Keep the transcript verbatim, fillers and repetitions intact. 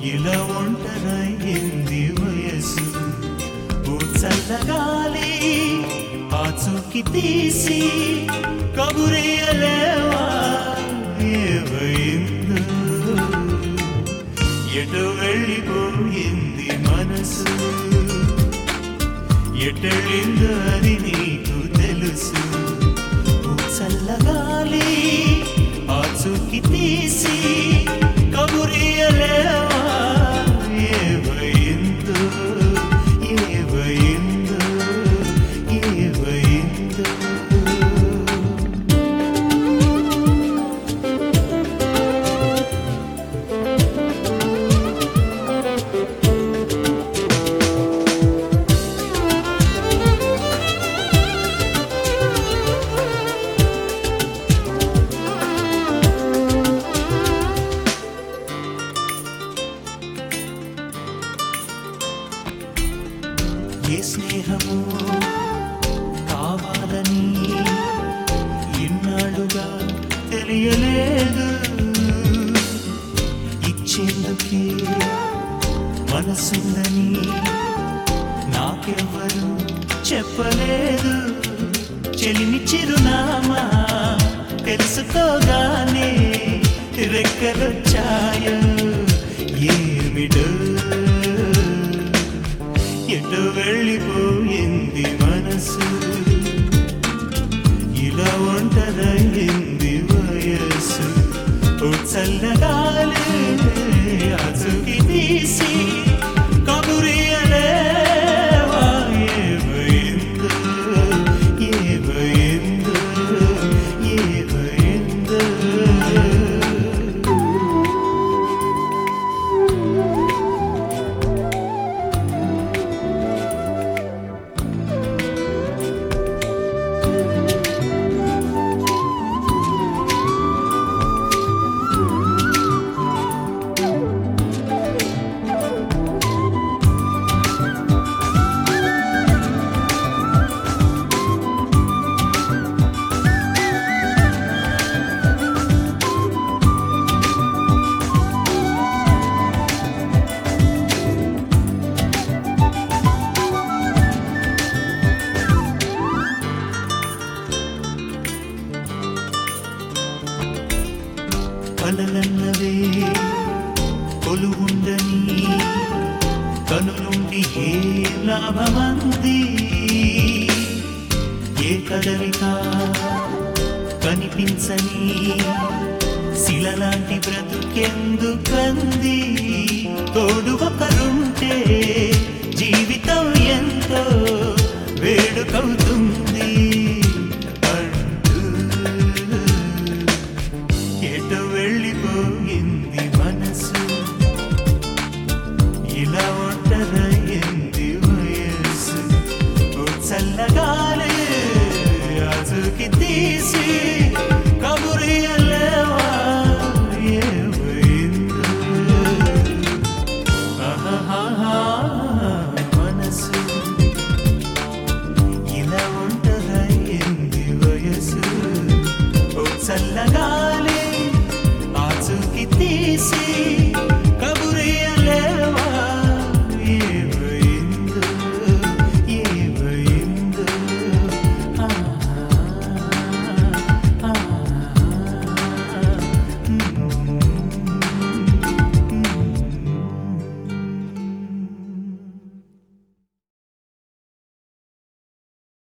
ఇలా ఒంటరయింది వయసు ఓ చల్లగాలి ఆచూకి తీసి కబురేయలేవా ఏవైందో ఎటు వెళ్ళిపోయింది మనసు ఎటెళ్ళిందో అది నీకు తెలుసు ఓ చల్లగాలి ఆచూకి తీసి కబురేయలేవా ఏవైందో ఏవైందో ఏవైందో ఏ స్నేహము కావాలని ఇన్నాళ్ళుగా తెలియలేదు ఇచ్చేందుకే మనసుందని నాకెవ్వరు చెప్పలేదు చెలిమి చిరునామా తెలుసుకోగానే రెక్కలొచ్చాయో ఏమిటో ఎటు వెళ్ళిపోయింది మనసు ఇలా ఒంటరయింది వయసు ఓ చల్లగాలి ఆచూకి తీసి కబురేయలేవా ఏవైందో ఏవైందో ఏవైందో కలలన్నవే కొలువుండని కనులుండి ఏ లాభమంది ఏ కదలిక కనిపించని శిలలాంటి బ్రతుకెందుకంది తోడు ఒకరుంటే జీవితం ఎంతో వేడుకవుతుంది ఎటు వెళ్ళిపోయింది మనసు ఇలా ఒంటరయింది వయసు ఓ చల్లగాలి ఆచూకి తీసి కబురేయలేవా ఏవైందో ఆహాహా మనసు ఇలా ఒంటరయింది వయసు ఓ చల్ల